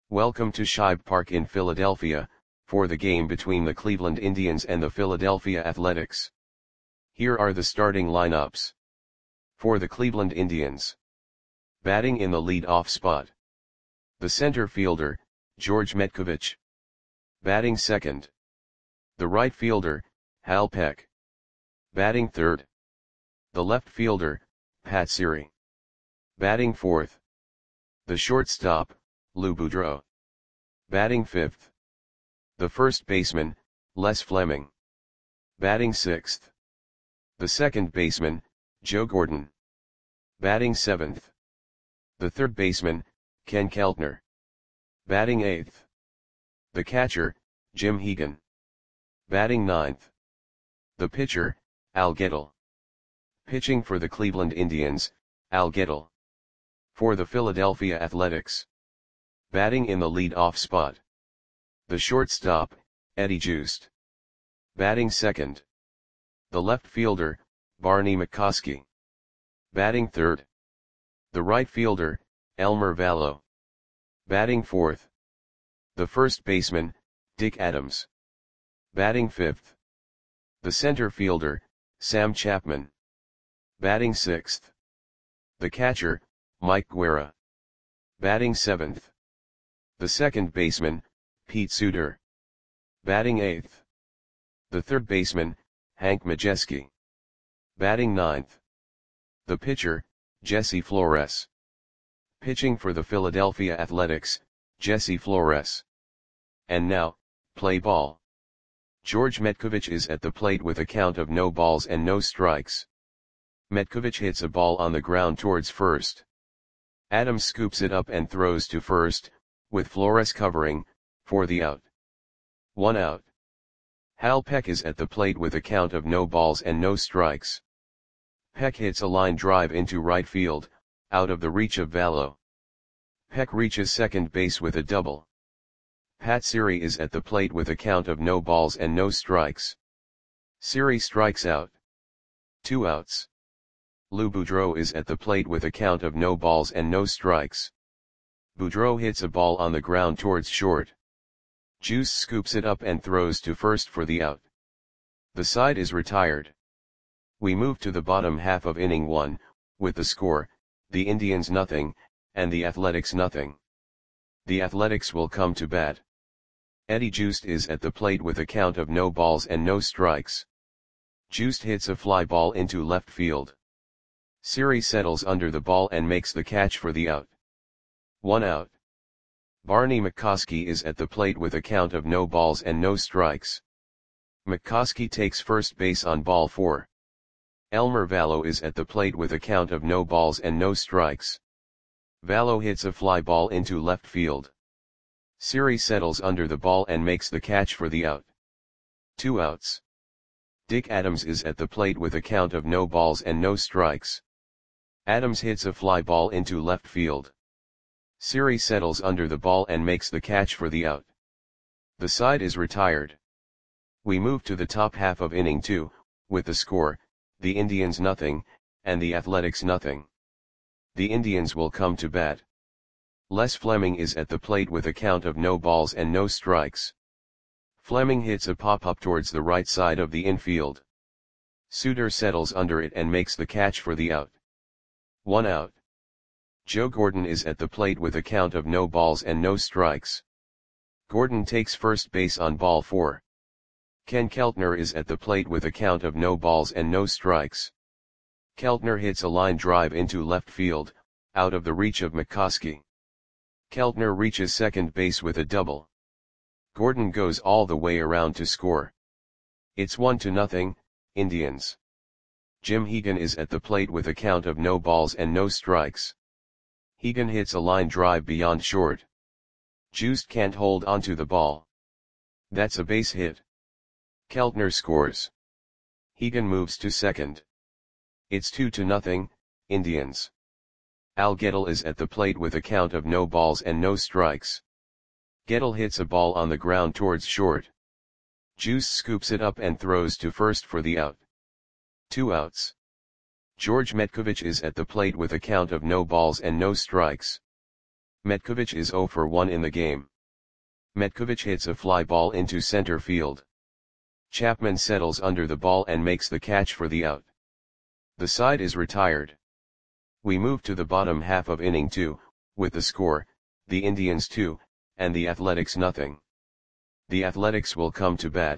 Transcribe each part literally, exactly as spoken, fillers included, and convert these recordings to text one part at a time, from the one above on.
Welcome to Shibe Park in Philadelphia, for the game between the Cleveland Indians and the Philadelphia Athletics. Here are the starting lineups. For the Cleveland Indians. Batting in the lead-off spot. The center fielder, George Metcovich. Batting second. The right fielder, Hal Peck. Batting third. The left fielder, Pat Siri. Batting fourth. The shortstop, Lou Boudreau. Batting fifth. The first baseman, Les Fleming. Batting sixth. The second baseman, Joe Gordon. Batting seventh. The third baseman, Ken Keltner. Batting eighth. The catcher, Jim Hegan. Batting ninth. The pitcher, Al Gettle. Pitching for the Cleveland Indians, Al Gettle. For the Philadelphia Athletics. Batting in the lead-off spot. The shortstop, Eddie Joost. Batting second. The left fielder, Barney McCoskey. Batting third. The right fielder, Elmer Vallow. Batting fourth. The first baseman, Dick Adams. Batting fifth. The center fielder, Sam Chapman. Batting sixth. The catcher, Mike Guerra. Batting seventh. The second baseman, Pete Suter. Batting eighth. The third baseman, Hank Majeski. Batting ninth. The pitcher, Jesse Flores. Pitching for the Philadelphia Athletics, Jesse Flores. And now, play ball. George Metcovich is at the plate with a count of no balls and no strikes. Metcovich hits a ball on the ground towards first. Adams scoops it up and throws to first, with Flores covering, for the out. One out. Hal Peck is at the plate with a count of no balls and no strikes. Peck hits a line drive into right field, out of the reach of Vallow. Peck reaches second base with a double. Pat Siri is at the plate with a count of no balls and no strikes. Siri strikes out. Two outs. Lou Boudreau is at the plate with a count of no balls and no strikes. Boudreau hits a ball on the ground towards short. Juice scoops it up and throws to first for the out. The side is retired. We move to the bottom half of inning one, with the score, the Indians nothing, and the Athletics nothing. The Athletics will come to bat. Eddie Joost is at the plate with a count of no balls and no strikes. Joost hits a fly ball into left field. Siri settles under the ball and makes the catch for the out. One out. Barney McCoskey is at the plate with a count of no balls and no strikes. McCoskey takes first base on ball four. Elmer Vallow is at the plate with a count of no balls and no strikes. Vallow hits a fly ball into left field. Siri settles under the ball and makes the catch for the out. Two outs. Dick Adams is at the plate with a count of no balls and no strikes. Adams hits a fly ball into left field. Siri settles under the ball and makes the catch for the out. The side is retired. We move to the top half of inning two, with the score, the Indians nothing, and the Athletics nothing. The Indians will come to bat. Les Fleming is at the plate with a count of no balls and no strikes. Fleming hits a pop-up towards the right side of the infield. Suter settles under it and makes the catch for the out. One out. Joe Gordon is at the plate with a count of no balls and no strikes. Gordon takes first base on ball four. Ken Keltner is at the plate with a count of no balls and no strikes. Keltner hits a line drive into left field, out of the reach of McCoskey. Keltner reaches second base with a double. Gordon goes all the way around to score. It's one to nothing, Indians. Jim Hegan is at the plate with a count of no balls and no strikes. Hegan hits a line drive beyond short. Joost can't hold onto the ball. That's a base hit. Keltner scores. Hegan moves to second. It's two to nothing, Indians. Al Gettle is at the plate with a count of no balls and no strikes. Gettle hits a ball on the ground towards short. Juice scoops it up and throws to first for the out. Two outs. George Metcovich is at the plate with a count of no balls and no strikes. Metkovic is zero for one in the game. Metkovic hits a fly ball into center field. Chapman settles under the ball and makes the catch for the out. The side is retired. We move to the bottom half of inning two, with the score, the Indians two, and the Athletics nothing. The Athletics will come to bat.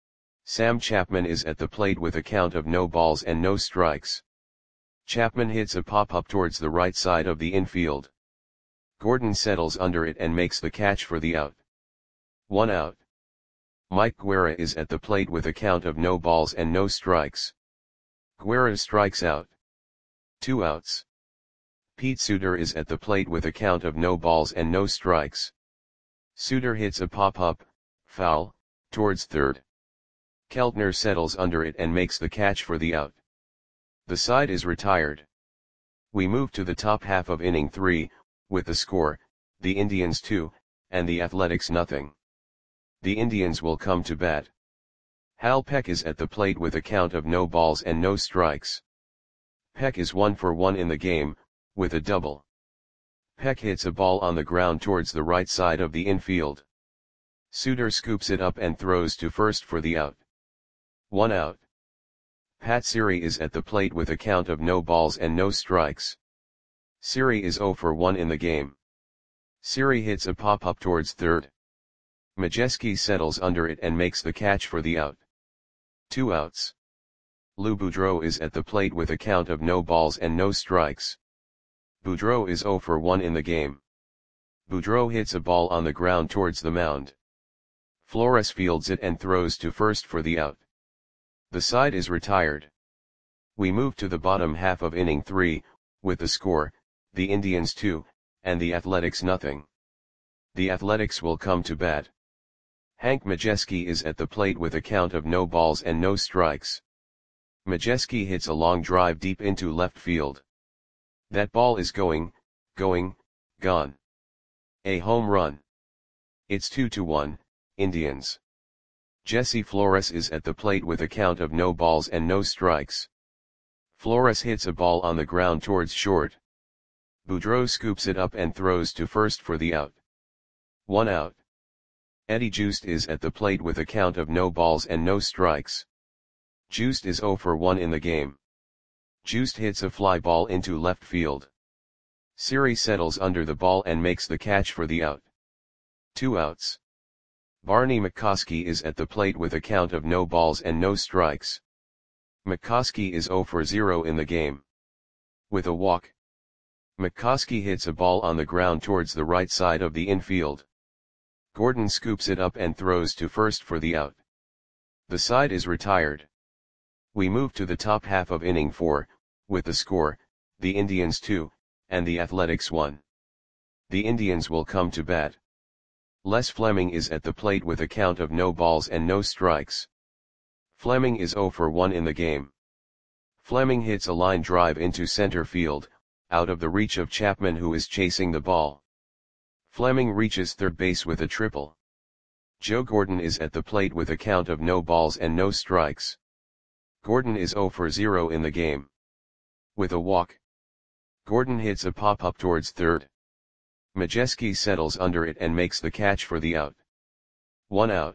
Sam Chapman is at the plate with a count of no balls and no strikes. Chapman hits a pop-up towards the right side of the infield. Gordon settles under it and makes the catch for the out. One out. Mike Guerra is at the plate with a count of no balls and no strikes. Guerra strikes out. Two outs. Pete Suter is at the plate with a count of no balls and no strikes. Suter hits a pop-up, foul, towards third. Keltner settles under it and makes the catch for the out. The side is retired. We move to the top half of inning three, with the score, the Indians two, and the Athletics nothing. The Indians will come to bat. Hal Peck is at the plate with a count of no balls and no strikes. Peck is one for one in the game, with a double. Peck hits a ball on the ground towards the right side of the infield. Suter scoops it up and throws to first for the out. One out. Pat Siri is at the plate with a count of no balls and no strikes. Siri is zero for one in the game. Siri hits a pop-up towards third. Majeski settles under it and makes the catch for the out. Two outs. Lou Boudreau is at the plate with a count of no balls and no strikes. Boudreau is zero for one in the game. Boudreau hits a ball on the ground towards the mound. Flores fields it and throws to first for the out. The side is retired. We move to the bottom half of inning three, with the score, the Indians two, and the Athletics nothing. The Athletics will come to bat. Hank Majeski is at the plate with a count of no balls and no strikes. Majeski hits a long drive deep into left field. That ball is going, going, gone. A home run. It's two to one, Indians. Jesse Flores is at the plate with a count of no balls and no strikes. Flores hits a ball on the ground towards short. Boudreau scoops it up and throws to first for the out. One out. Eddie Joost is at the plate with a count of no balls and no strikes. Joost is zero for one in the game. Joost hits a fly ball into left field. Siri settles under the ball and makes the catch for the out. Two outs. Barney McCoskey is at the plate with a count of no balls and no strikes. McCoskey is zero for zero in the game. With a walk. McCoskey hits a ball on the ground towards the right side of the infield. Gordon scoops it up and throws to first for the out. The side is retired. We move to the top half of inning four, with the score, the Indians two, and the Athletics one. The Indians will come to bat. Les Fleming is at the plate with a count of no balls and no strikes. Fleming is zero for one in the game. Fleming hits a line drive into center field, out of the reach of Chapman who is chasing the ball. Fleming reaches third base with a triple. Joe Gordon is at the plate with a count of no balls and no strikes. Gordon is zero for zero in the game. With a walk. Gordon hits a pop-up towards third. Majeski settles under it and makes the catch for the out. One out.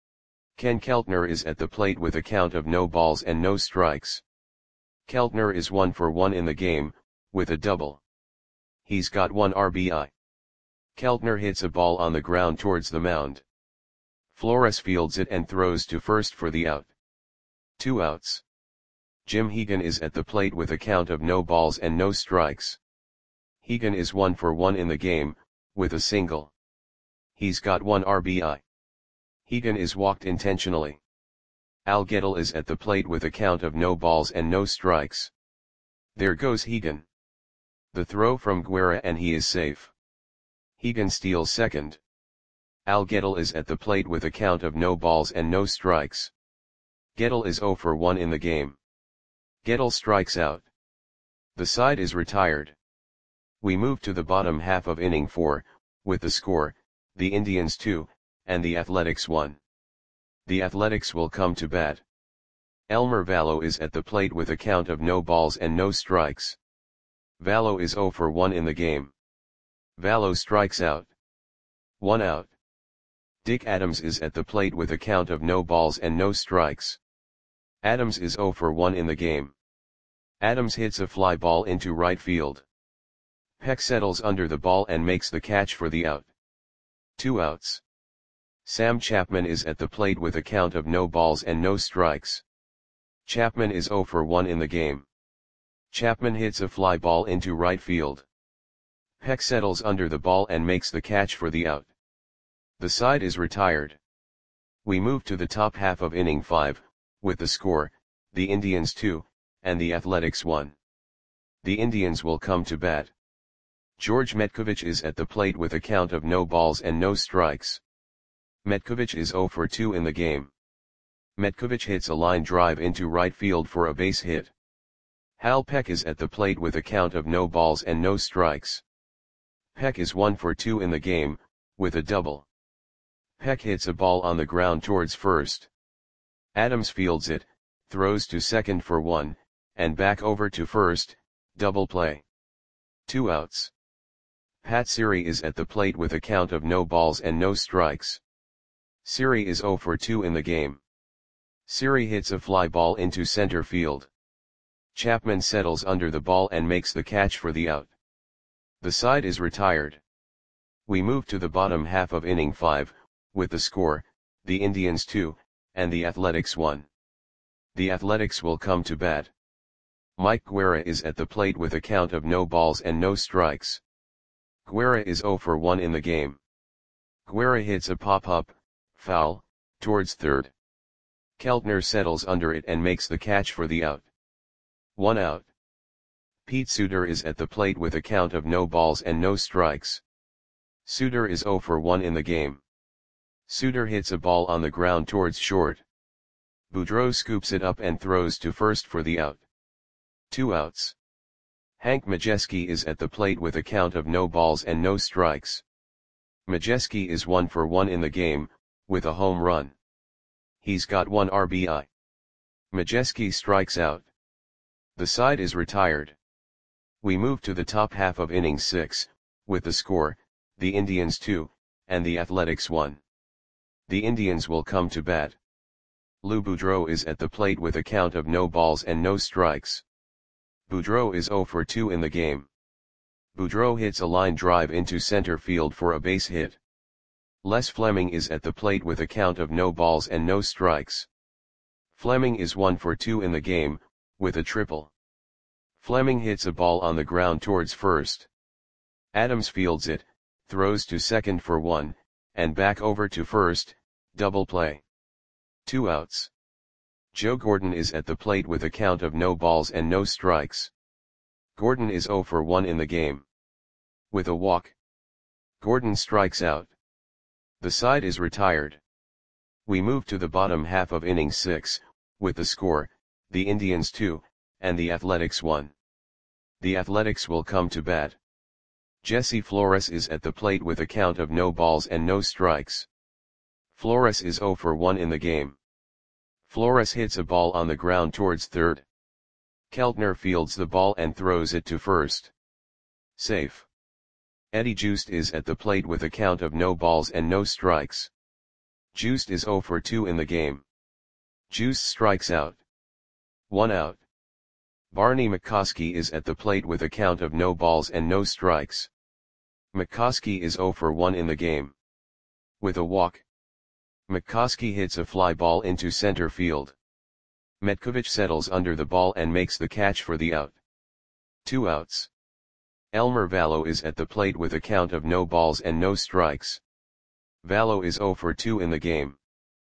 Ken Keltner is at the plate with a count of no balls and no strikes. Keltner is one for one in the game, with a double. He's got one R B I. Keltner hits a ball on the ground towards the mound. Flores fields it and throws to first for the out. Two outs. Jim Hegan is at the plate with a count of no balls and no strikes. Hegan is one for one in the game, with a single. He's got one R B I. Hegan is walked intentionally. Al Gettle is at the plate with a count of no balls and no strikes. There goes Hegan. The throw from Guerra and he is safe. Hegan steals second. Al Gettle is at the plate with a count of no balls and no strikes. Gettle is zero for one in the game. Gettle strikes out. The side is retired. We move to the bottom half of inning four, with the score, the Indians two, and the Athletics one. The Athletics will come to bat. Elmer Vallo is at the plate with a count of no balls and no strikes. Vallo is zero for one in the game. Vallo strikes out. One out. Dick Adams is at the plate with a count of no balls and no strikes. Adams is oh for one in the game. Adams hits a fly ball into right field. Peck settles under the ball and makes the catch for the out. Two outs. Sam Chapman is at the plate with a count of no balls and no strikes. Chapman is oh for one in the game. Chapman hits a fly ball into right field. Peck settles under the ball and makes the catch for the out. The side is retired. We move to the top half of inning five, with the score, the Indians two, and the Athletics one. The Indians will come to bat. George Metcovich is at the plate with a count of no balls and no strikes. Metcovich is oh for two in the game. Metcovich hits a line drive into right field for a base hit. Hal Peck is at the plate with a count of no balls and no strikes. Peck is one for two in the game, with a double. Peck hits a ball on the ground towards first. Adams fields it, throws to second for one, and back over to first, double play. Two outs. Pat Siri is at the plate with a count of no balls and no strikes. Siri is oh for two in the game. Siri hits a fly ball into center field. Chapman settles under the ball and makes the catch for the out. The side is retired. We move to the bottom half of inning five, with the score, the Indians two, and the Athletics one. The Athletics will come to bat. Mike Guerra is at the plate with a count of no balls and no strikes. Guerra is oh for one in the game. Guerra hits a pop-up, foul, towards third. Keltner settles under it and makes the catch for the out. One out. Pete Suter is at the plate with a count of no balls and no strikes. Suter is oh for one in the game. Suter hits a ball on the ground towards short. Boudreau scoops it up and throws to first for the out. Two outs. Hank Majeski is at the plate with a count of no balls and no strikes. Majeski is one for one in the game, with a home run. He's got one R B I. Majeski strikes out. The side is retired. We move to the top half of inning six, with the score, the Indians two, and the Athletics one. The Indians will come to bat. Lou Boudreau is at the plate with a count of no balls and no strikes. Boudreau is oh for two in the game. Boudreau hits a line drive into center field for a base hit. Les Fleming is at the plate with a count of no balls and no strikes. Fleming is one for two in the game, with a triple. Fleming hits a ball on the ground towards first. Adams fields it, throws to second for one, and back over to first, double play. Two outs. Joe Gordon is at the plate with a count of no balls and no strikes. Gordon is oh for one in the game. With a walk. Gordon strikes out. The side is retired. We move to the bottom half of inning six, with the score, the Indians two, and the Athletics one. The Athletics will come to bat. Jesse Flores is at the plate with a count of no balls and no strikes. Flores is oh for one in the game. Flores hits a ball on the ground towards third. Keltner fields the ball and throws it to first. Safe. Eddie Joost is at the plate with a count of no balls and no strikes. Joost is oh for two in the game. Joost strikes out. One out. Barney McCoskey is at the plate with a count of no balls and no strikes. McCoskey is oh for one in the game. With a walk. McCoskey hits a fly ball into center field. Metcovich settles under the ball and makes the catch for the out. Two outs. Elmer Vallo is at the plate with a count of no balls and no strikes. Vallo is oh for two in the game.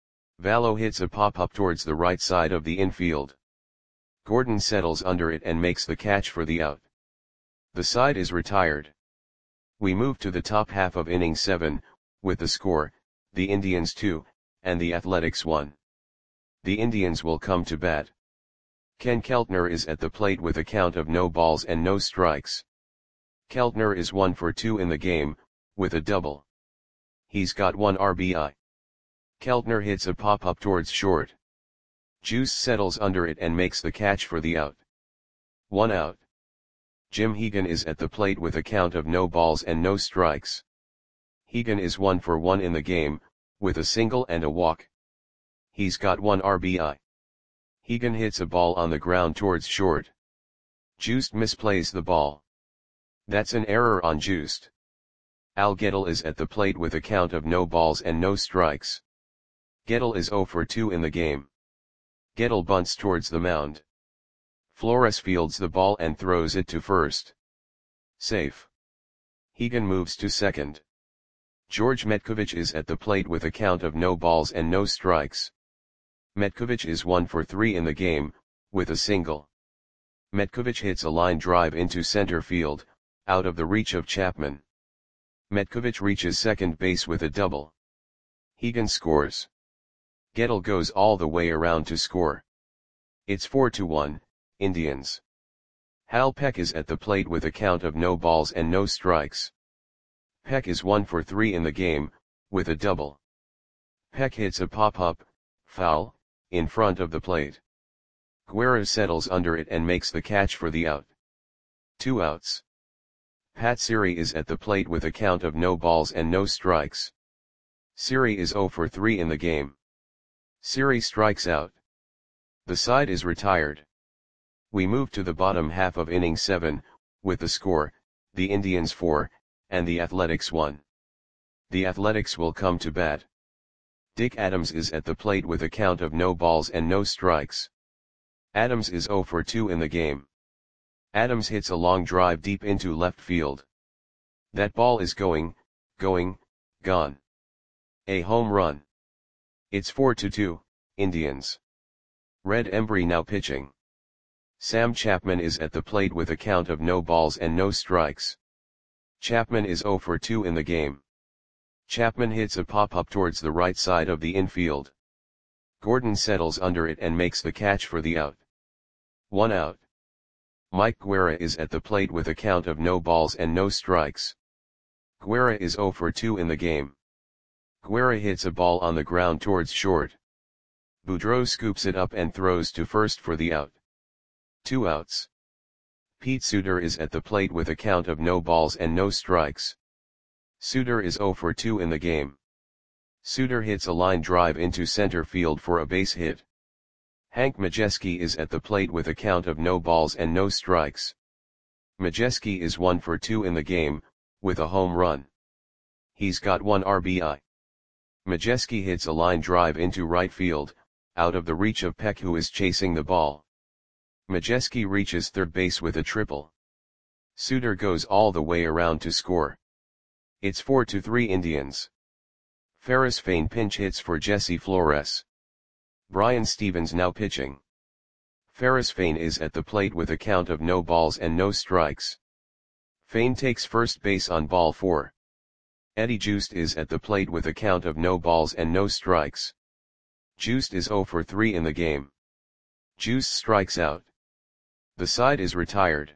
Vallo hits a pop-up towards the right side of the infield. Gordon settles under it and makes the catch for the out. The side is retired. We move to the top half of inning seven, with the score, the Indians two, and the Athletics one. The Indians will come to bat. Ken Keltner is at the plate with a count of no balls and no strikes. Keltner is one for two in the game, with a double. He's got one R B I. Keltner hits a pop-up towards short. Juice settles under it and makes the catch for the out. One out. Jim Hegan is at the plate with a count of no balls and no strikes. Hegan is one for one in the game, with a single and a walk. He's got one R B I. Hegan hits a ball on the ground towards short. Joost misplays the ball. That's an error on Joost. Al Gettle is at the plate with a count of no balls and no strikes. Gettle is zero for two in the game. Gettle bunts towards the mound. Flores fields the ball and throws it to first. Safe. Hegan moves to second. George Metkovich is at the plate with a count of no balls and no strikes. Metkovich is one for three in the game, with a single. Metkovich hits a line drive into center field, out of the reach of Chapman. Metkovich reaches second base with a double. Hegan scores. Gettle goes all the way around to score. It's four to one, Indians. Hal Peck is at the plate with a count of no balls and no strikes. Peck is one for three in the game, with a double. Peck hits a pop-up, foul, in front of the plate. Guerra settles under it and makes the catch for the out. Two outs. Pat Siri is at the plate with a count of no balls and no strikes. Siri is zero for three in the game. Siri strikes out. The side is retired. We move to the bottom half of inning seven, with the score, the Indians four, and the Athletics one. The Athletics will come to bat. Dick Adams is at the plate with a count of no balls and no strikes. Adams is zero for two in the game. Adams hits a long drive deep into left field. That ball is going, going, gone. A home run. It's four to two, Indians. Red Embry now pitching. Sam Chapman is at the plate with a count of no balls and no strikes. Chapman is zero for two in the game. Chapman hits a pop-up towards the right side of the infield. Gordon settles under it and makes the catch for the out. One out. Mike Guerra is at the plate with a count of no balls and no strikes. Guerra is zero for two in the game. Guerra hits a ball on the ground towards short. Boudreau scoops it up and throws to first for the out. Two outs. Pete Suter is at the plate with a count of no balls and no strikes. Suter is zero for two in the game. Suter hits a line drive into center field for a base hit. Hank Majeski is at the plate with a count of no balls and no strikes. Majeski is one for two in the game, with a home run. He's got one R B I. Majeski hits a line drive into right field, out of the reach of Peck, who is chasing the ball. Majeski reaches third base with a triple. Suter goes all the way around to score. It's four to three Indians. Ferris Fain pinch hits for Jesse Flores. Brian Stevens now pitching. Ferris Fain is at the plate with a count of no balls and no strikes. Fain takes first base on ball four. Eddie Joost is at the plate with a count of no balls and no strikes. Joost is zero for three in the game. Joost strikes out. The side is retired.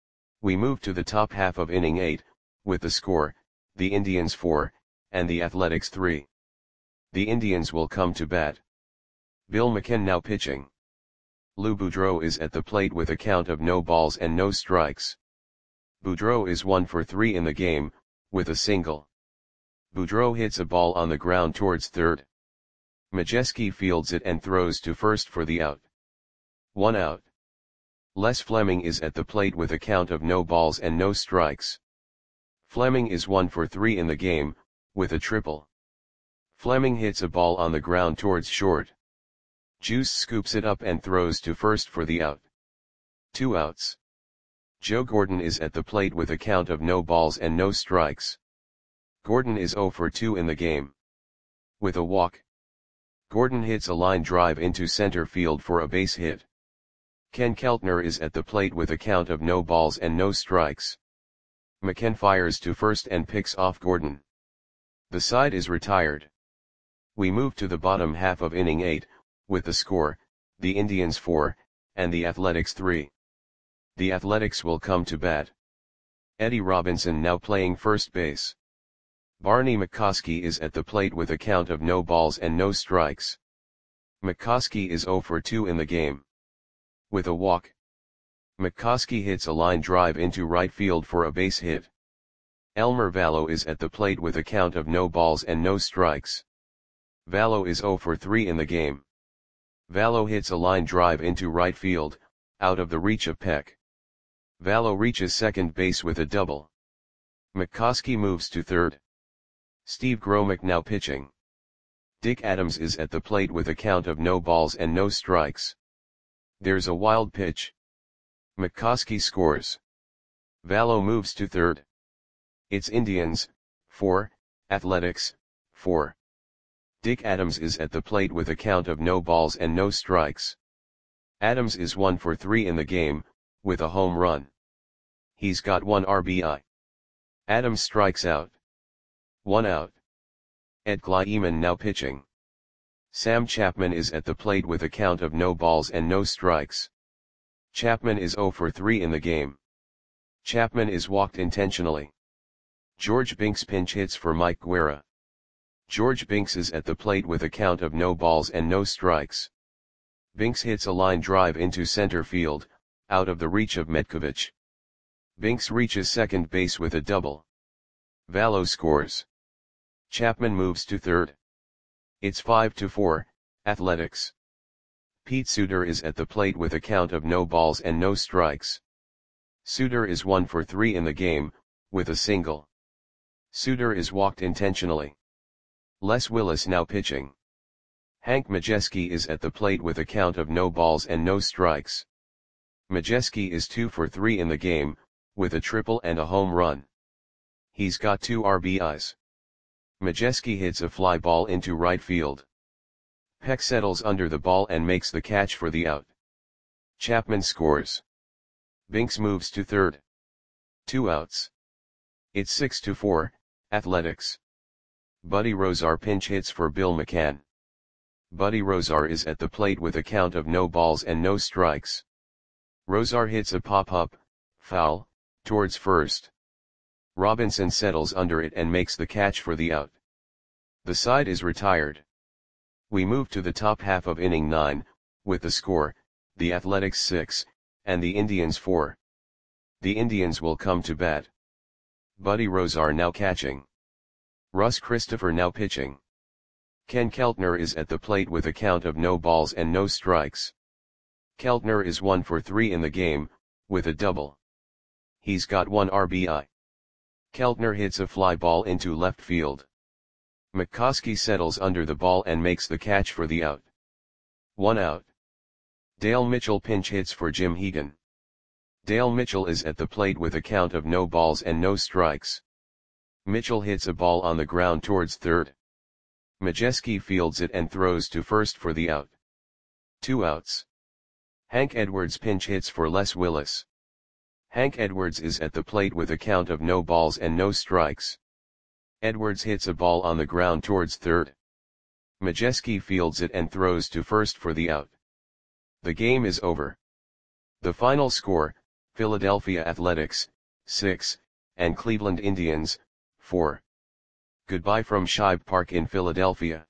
We move to the top half of inning eight, with the score, the Indians four, and the Athletics three. The Indians will come to bat. Bill McKen now pitching. Lou Boudreau is at the plate with a count of no balls and no strikes. Boudreau is one for three in the game, with a single. Boudreau hits a ball on the ground towards third. Majeski fields it and throws to first for the out. One out. Les Fleming is at the plate with a count of no balls and no strikes. Fleming is one for three in the game, with a triple. Fleming hits a ball on the ground towards short. Juice scoops it up and throws to first for the out. Two outs. Joe Gordon is at the plate with a count of no balls and no strikes. Gordon is zero for two in the game. With a walk. Gordon hits a line drive into center field for a base hit. Ken Keltner is at the plate with a count of no balls and no strikes. McKen fires to first and picks off Gordon. The side is retired. We move to the bottom half of inning eight, with the score, the Indians four, and the Athletics three. The Athletics will come to bat. Eddie Robinson now playing first base. Barney McCoskey is at the plate with a count of no balls and no strikes. McCoskey is zero for two in the game. With a walk. McCoskey hits a line drive into right field for a base hit. Elmer Valo is at the plate with a count of no balls and no strikes. Valo is zero for three in the game. Valo hits a line drive into right field, out of the reach of Peck. Valo reaches second base with a double. McCoskey moves to third. Steve Gromick now pitching. Dick Adams is at the plate with a count of no balls and no strikes. There's a wild pitch. McCoskey scores. Valo moves to third. It's Indians, four, Athletics, four. Dick Adams is at the plate with a count of no balls and no strikes. Adams is one for three in the game, with a home run. He's got one R B I. Adams strikes out. One out. Ed Kleiman now pitching. Sam Chapman is at the plate with a count of no balls and no strikes. Chapman is zero for three in the game. Chapman is walked intentionally. George Binks pinch hits for Mike Guerra. George Binks is at the plate with a count of no balls and no strikes. Binks hits a line drive into center field, out of the reach of Metkovich. Binks reaches second base with a double. Valo scores. Chapman moves to third. It's five to four, Athletics. Pete Suter is at the plate with a count of no balls and no strikes. Suter is one for three in the game, with a single. Suter is walked intentionally. Les Willis now pitching. Hank Majeski is at the plate with a count of no balls and no strikes. Majeski is two for three in the game, with a triple and a home run. He's got two R B Is. Majeski hits a fly ball into right field. Peck settles under the ball and makes the catch for the out. Chapman scores. Binks moves to third. Two outs. It's six to four, Athletics. Buddy Rozar pinch hits for Bill McCann. Buddy Rozar is at the plate with a count of no balls and no strikes. Rozar hits a pop-up, foul, towards first. Robinson settles under it and makes the catch for the out. The side is retired. We move to the top half of inning nine, with the score, the Athletics six, and the Indians four. The Indians will come to bat. Buddy Rozar now catching. Russ Christopher now pitching. Ken Keltner is at the plate with a count of no balls and no strikes. Keltner is one for three in the game, with a double. He's got one R B I. Keltner hits a fly ball into left field. McCoskey settles under the ball and makes the catch for the out. One out. Dale Mitchell pinch hits for Jim Hegan. Dale Mitchell is at the plate with a count of no balls and no strikes. Mitchell hits a ball on the ground towards third. Majeski fields it and throws to first for the out. Two outs. Hank Edwards pinch hits for Les Willis. Hank Edwards is at the plate with a count of no balls and no strikes. Edwards hits a ball on the ground towards third. Majeski fields it and throws to first for the out. The game is over. The final score, Philadelphia Athletics, six, and Cleveland Indians, four. Goodbye from Shibe Park in Philadelphia.